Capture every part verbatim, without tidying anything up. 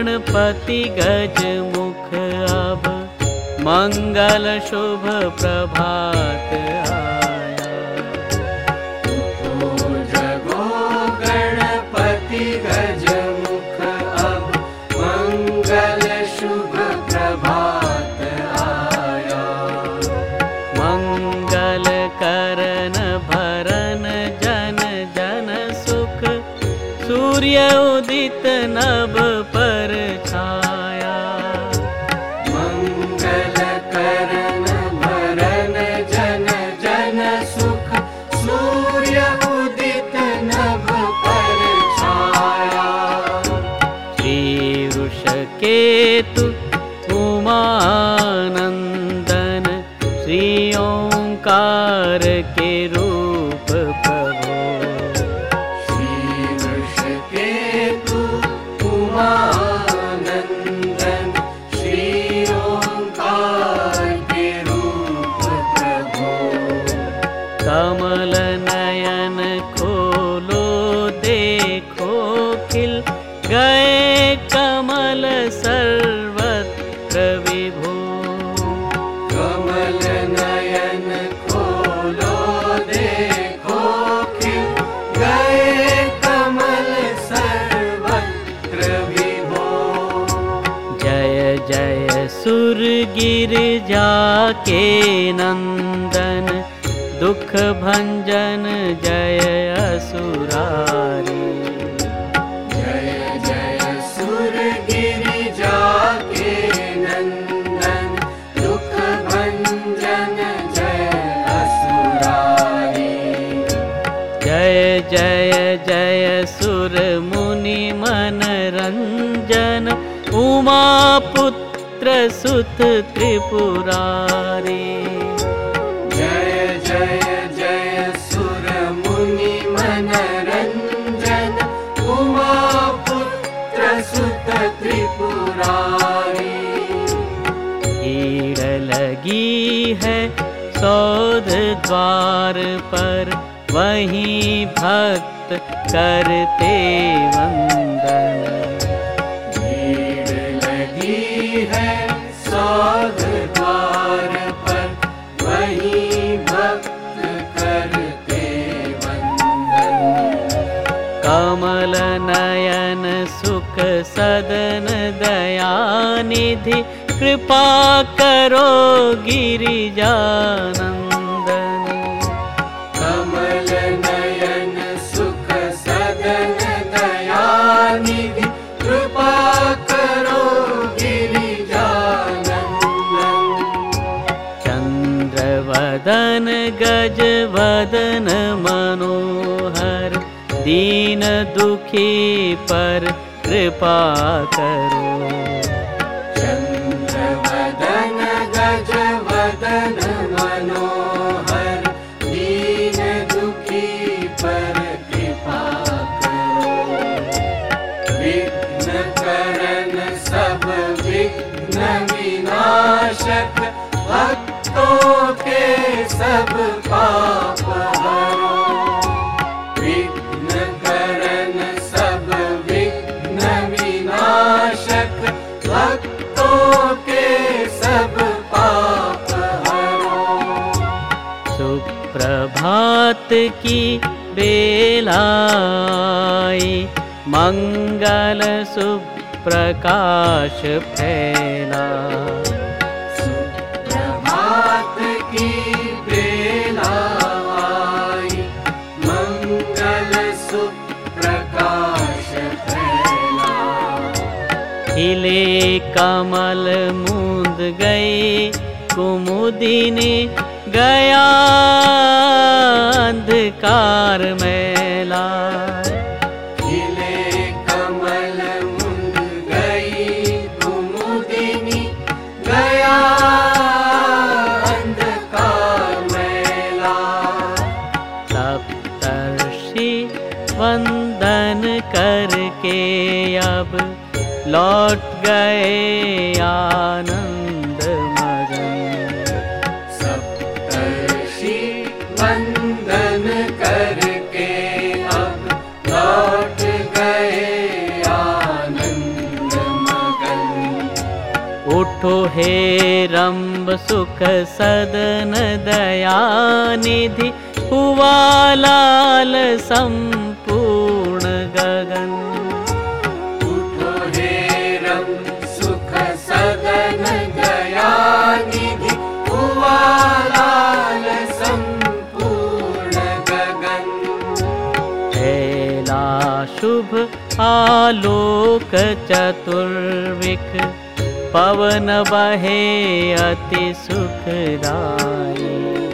गणपति गज मुख अब मंगल शुभ प्रभात आया। उठो जगो गणपति गज मुख अब मंगल शुभ प्रभात आया। मंगल करन भरन जन जन सुख सूर्य उदित नभ पर छाया। मंगल करन भरन जन जन सुख सूर्य उदित नभ पर छाया। श्री वृषकेतु उमानंदन श्री ओंकार के रूप प्रभु। श्री वृषकेतु उमानंदन श्री ओंकार के रूप प्रभु। कमल नयन खोलो देखो खिल गए कमल सर्वत्र विभो। कमल नयन खोलो देखो खिल गए कमल सर्वत्र विभो। जय जय सुर गिरिजा के नंदन दुख भंजन जय असुरारी। जय जय सुर गिरिजा के नंदन दुख भंजन जय असुरारी। जय जय जय सुर मुनि मनरंजन उमा पुत्र सुत त्रिपुरारी। जय जय जय सुर मुनि मनरंजन उमा पुत्र सुत त्रिपुरारी। भीड़ लगी है सौध द्वार पर वहीं भक्त करते वंदन। भीड़ लगी है सौध द्वार पर वहीं भक्त करते वंदन। कमल नयन सुख सदन दयानिधि कृपा करो गिरिजानंदन। कमल नयन सुख सदन दयानिधि कृपा करो गिरिजानंदन। चंद्रवदन गज वदन मनोहर दीन दुखी पर कृपा करो। चंद्रवदन गज वदन मनोहर दीन दुखी पर कृपा करो। विघ्न करन सब विघ्न विनाशक भक्तों के सब पाप हरो। विघ्न करन सब विघ्न विनाशक भक्तों के सब पाप हरो। सुप्रभात की बेलाई मंगल सुप्रकाश फैला। सुप्रभात की बेला आई मंगल सुप्रकाश फैला। खिले कमल मूंद गई कुमुदिनी गया अंधकार मैला। खिले कमल मुंद गई कुमुदिनी गया अंधकार मैला। सप्तर्षि वंदन करके अब लौट गए आनंद मगन। सप्तर्षि वंदन करके अब लौट गए आनंद मगन। उठो हे रंभ सुख सदन दयानिधि, हुआ लाल संपूर्ण गगन। उठो हे रंभ सुख सदन दयानिधि, हुआ लाल संपूर्ण गगन। फैला शुभ आलोक चतुर्विख, पवन बहे अति सुखदाई।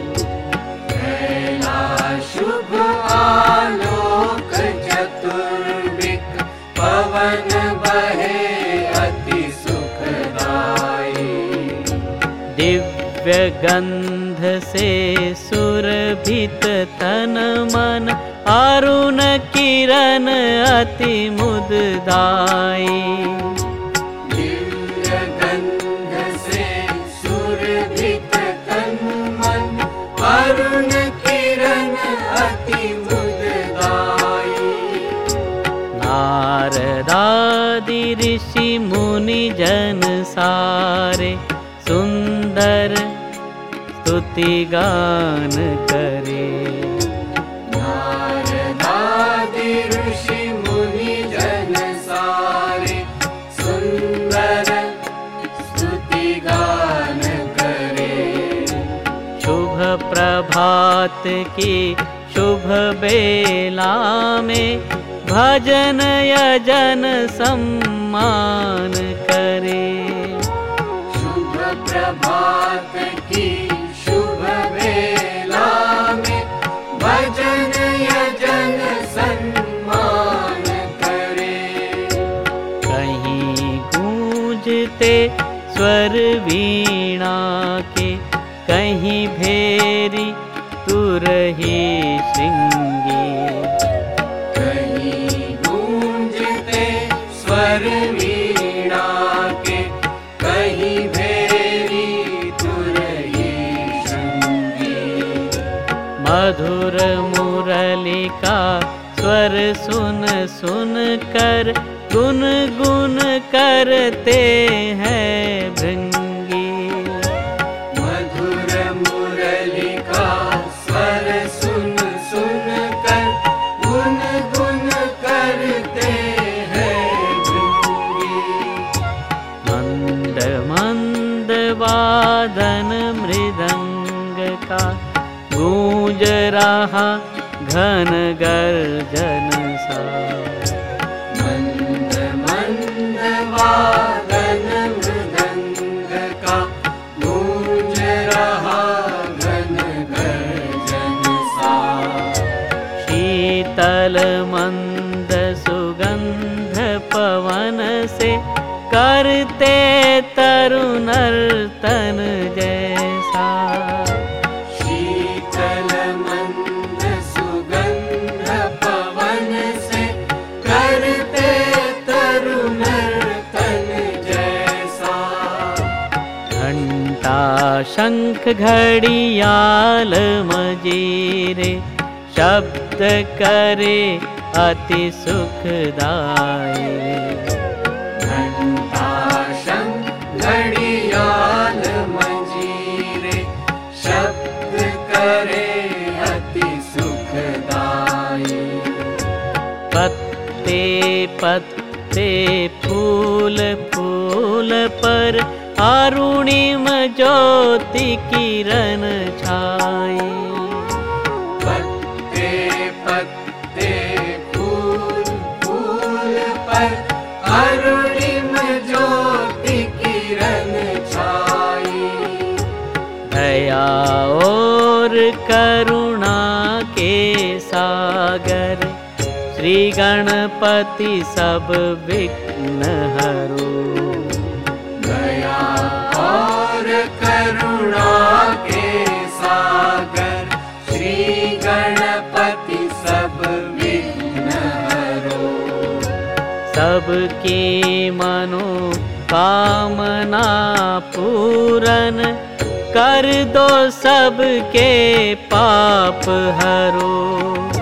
फैला शुभ आलोक चतुर्विख, पवन बहे अति सुखदाई। दिव्य गंध से सुरभित तन मन, अरुण किरण अति मुददाई। दिव्य गंध से सुरभित तन मन, अरुण किरण अति मुददाई। नारदादि ऋषि मुनि जन सारे, सुंदर स्तुति गान करे। नारदादि ऋषि मुनि जन सारे, सुंदर स्तुति गान करे। शुभ प्रभात की शुभ बेला में, भजन यजन सम्मान करे। शुभ प्रभात की शुभ बेला में, भजन यजन सम्मान करे। कहीं गूंजते स्वर वीणा के, कहीं भेरी तुरही श्रृंगी। कहीं गूंजते स्वर वीणा के, कहीं भेरी तुरही श्रृंगी। मधुर मुरली का स्वर सुन सुन कर, गुन गुन करते हैं भृंगी। मधुर मुरली का स्वर सुन सुन कर, गुन गुन करते हैं भृंगी। मंद मंद वादन मृदंग का, गूंज रहा घन गर्जन सा। मंद मंद वादन मृदंग का, गूंज रहा घन गर्जन सा। शीतल मंद सुगंध पवन से, करते तरुनर्तन जैसा। शीतल मंद सुगंध पवन से, करते तरुनर्तन जैसा। घंटा शंख घड़ियाल मजीरे, शब्द करे अति सुखदाई। घंटा शंख घड़ियाल मंजीरे, शब्द करे अति सुखदाई। पत्ते पत्ते फूल फूल पर, अरुणिम ज्योति किरण छाई। पत्ते पत्ते फूल फूल पर, अरुणिम ज्योति किरण छाई। दया और करुणा के सागर, श्री गणपति सब विघ्न हरो। दया और करुणा के सागर, श्री गणपति सब विघ्न हरो। सबकी मनो कामना पूरन, कर दो सबके पाप हरो।